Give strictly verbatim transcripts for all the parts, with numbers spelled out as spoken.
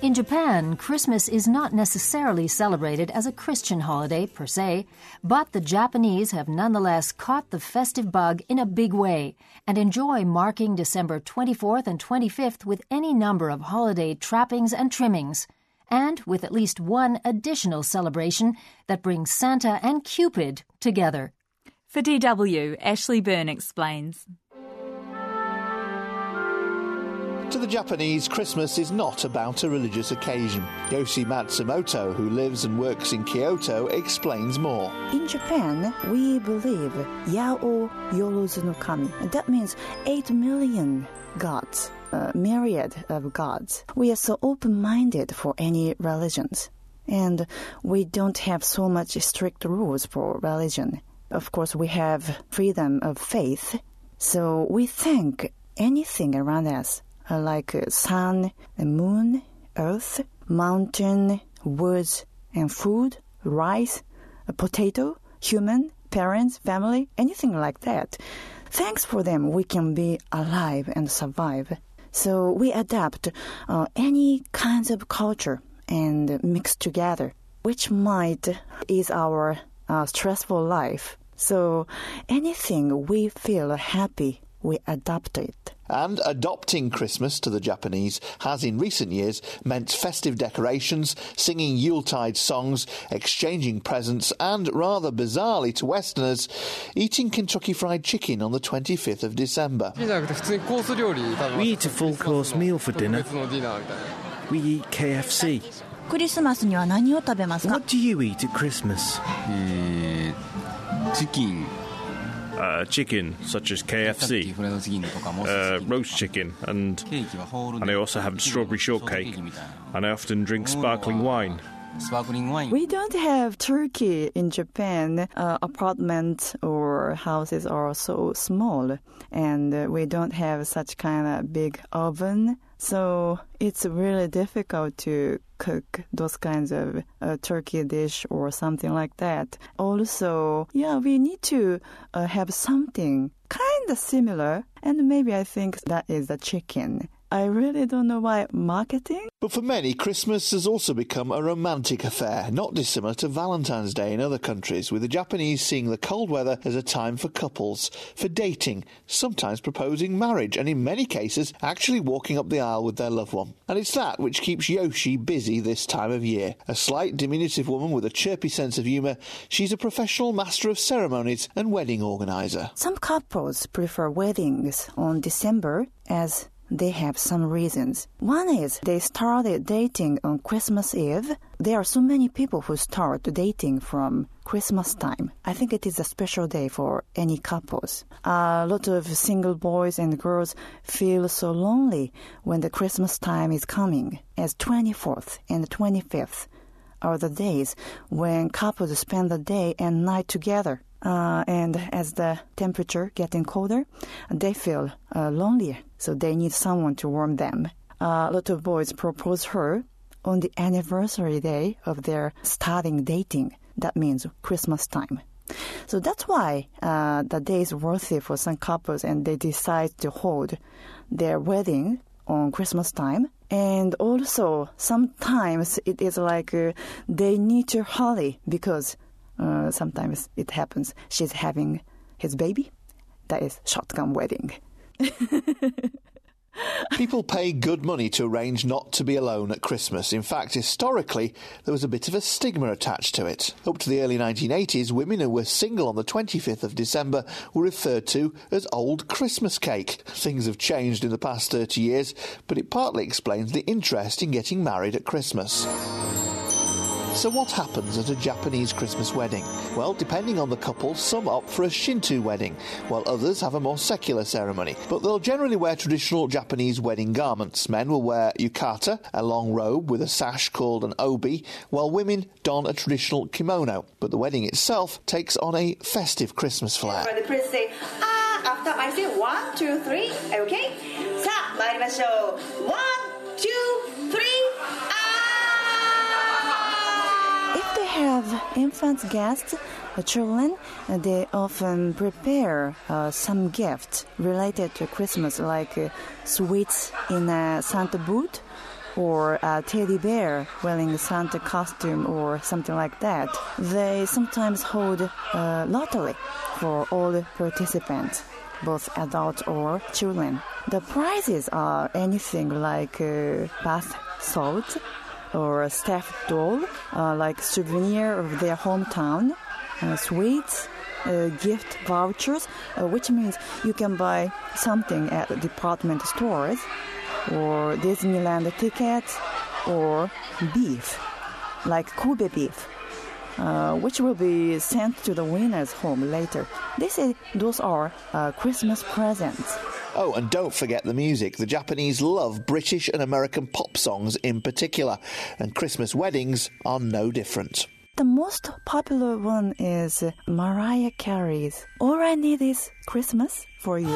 In Japan, Christmas is not necessarily celebrated as a Christian holiday per se, but the Japanese have nonetheless caught the festive bug in a big way and enjoy marking December twenty-fourth and twenty-fifth with any number of holiday trappings and trimmings, and with at least one additional celebration that brings Santa and Cupid together. For D W, Ashley Byrne explains. To the Japanese, Christmas is not about a religious occasion. Yoshi Matsumoto, who lives and works in Kyoto, explains more. In Japan, we believe Yao Yorozu no Kami. That means eight million gods, a myriad of gods. We are so open-minded for any religions. And we don't have so much strict rules for religion. Of course, we have freedom of faith. So we thank anything around us, like sun, moon, earth, mountain, woods, and food, rice, potato, human, parents, family, anything like that. Thanks for them, we can be alive and survive. So we adapt uh, any kinds of culture and mix together, which might ease our uh, stressful life. So anything we feel happy, we adopt it. And adopting Christmas to the Japanese has in recent years meant festive decorations, singing Yuletide songs, exchanging presents and, rather bizarrely to Westerners, eating Kentucky Fried Chicken on the twenty-fifth of December. We eat a full-course meal for dinner. We eat K F C. What do you eat at Christmas? Chicken. Uh, chicken, such as K F C, uh, roast chicken, and and I also have strawberry shortcake, and I often drink sparkling wine. We don't have turkey in Japan. Uh, apartments or houses are so small, and uh, we don't have such kind of big oven. So it's really difficult to cook those kinds of uh, turkey dish or something like that. Also, yeah, we need to uh, have something kind of similar, and maybe I think that is the chicken. I really don't know why marketing. But for many, Christmas has also become a romantic affair, not dissimilar to Valentine's Day in other countries, with the Japanese seeing the cold weather as a time for couples, for dating, sometimes proposing marriage, and in many cases actually walking up the aisle with their loved one. And it's that which keeps Yoshi busy this time of year. A slight, diminutive woman with a chirpy sense of humour, she's a professional master of ceremonies and wedding organiser. Some couples prefer weddings on December as they have some reasons. One is they started dating on Christmas Eve. There are so many people who start dating from Christmas time. I think it is a special day for any couples. A lot of single boys and girls feel so lonely when the Christmas time is coming, as twenty-fourth and twenty-fifth are the days when couples spend the day and night together. Uh, and as the temperature getting colder, they feel uh, lonelier, so they need someone to warm them. Uh, a lot of boys propose her on the anniversary day of their starting dating. That means Christmas time. So that's why uh, the day is worthy for some couples, and they decide to hold their wedding on Christmas time. And also, sometimes it is like uh, they need to hurry because Uh, sometimes it happens she's having his baby. That is shotgun wedding. People pay good money to arrange not to be alone at Christmas. In fact, historically, there was a bit of a stigma attached to it. Up to the early nineteen eighties, women who were single on the twenty-fifth of December were referred to as old Christmas cake. Things have changed in the past thirty years, but it partly explains the interest in getting married at Christmas. So what happens at a Japanese Christmas wedding? Well, depending on the couple, some opt for a Shinto wedding, while others have a more secular ceremony. But they'll generally wear traditional Japanese wedding garments. Men will wear yukata, a long robe with a sash called an obi, while women don a traditional kimono. But the wedding itself takes on a festive Christmas flair. The priest say, ah, after I say one, two, three, okay? さあ、参りましょう。One, two, three, If they have infant guests, uh, children, uh, they often prepare uh, some gifts related to Christmas, like uh, sweets in a Santa boot or a teddy bear wearing a Santa costume or something like that. They sometimes hold a lottery for all the participants, both adults or children. The prizes are anything like uh, bath salt or a stuffed doll, uh, like souvenir of their hometown, uh, sweets, uh, gift vouchers, uh, which means you can buy something at the department stores, or Disneyland tickets, or beef, like Kobe beef, uh, which will be sent to the winner's home later. They say those are uh, Christmas presents. Oh, and don't forget the music. The Japanese love British and American pop songs in particular, and Christmas weddings are no different. The most popular one is Mariah Carey's All I Need Is Christmas for You.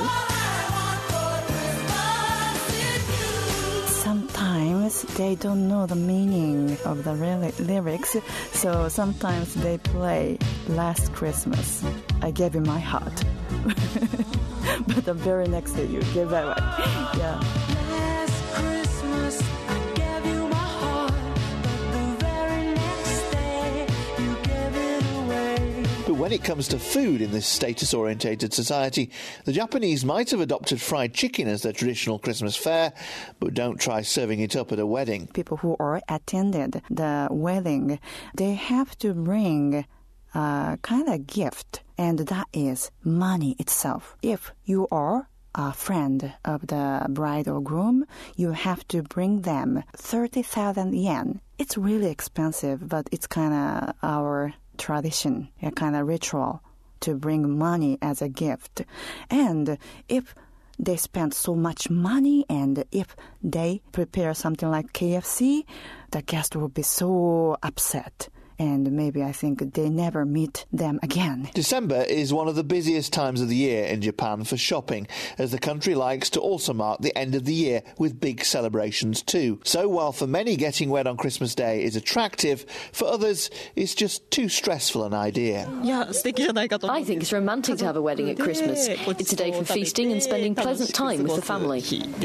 Sometimes they don't know the meaning of the lyrics, so sometimes they play Last Christmas, I Gave You My Heart. But the very next day you give away. Yeah. Last Christmas I gave you my heart, but the very next day you gave it away. But when it comes to food in this status-orientated society, the Japanese might have adopted fried chicken as their traditional Christmas fare, but don't try serving it up at a wedding. People who are attended the wedding, they have to bring a kind of gift, and that is money itself. If you are a friend of the bride or groom, you have to bring them thirty thousand yen. It's really expensive, but it's kind of our tradition, a kind of ritual to bring money as a gift. And if they spend so much money, and if they prepare something like K F C, the guest will be so upset. And maybe I think they never meet them again. December is one of the busiest times of the year in Japan for shopping, as the country likes to also mark the end of the year with big celebrations too. So while for many getting wed on Christmas Day is attractive, for others it's just too stressful an idea. I think it's romantic to have a wedding at Christmas. It's a day for feasting and spending pleasant time with the family.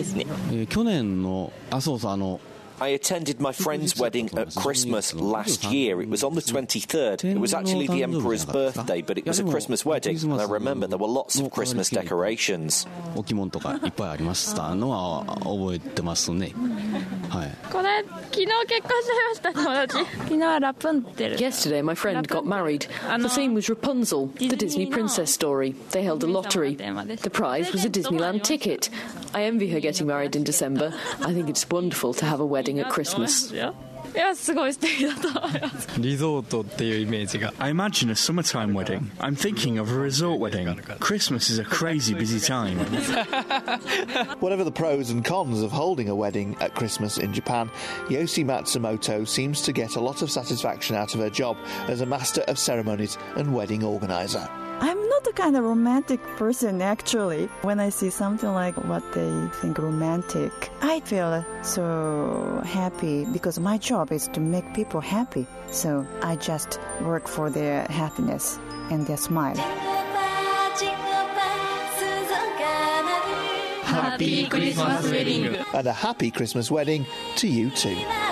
I attended my friend's wedding at Christmas last year. It was on the twenty-third. It was actually the Emperor's birthday, but it was a Christmas wedding, and I remember there were lots of Christmas decorations. Yesterday, my friend got married. The theme was Rapunzel, the Disney princess story. They held a lottery. The prize was a Disneyland ticket. I envy her getting married in December. I think it's wonderful to have a wedding at Christmas. I imagine a summertime wedding. I'm thinking of a resort wedding. Christmas is a crazy busy time. Whatever the pros and cons of holding a wedding at Christmas in Japan, Yoshi Matsumoto seems to get a lot of satisfaction out of her job as a master of ceremonies and wedding organizer. I'm not the kind of romantic person, actually. When I see something like what they think romantic, I feel so happy because my job is to make people happy. So I just work for their happiness and their smile. Happy Christmas wedding! And a happy Christmas wedding to you too.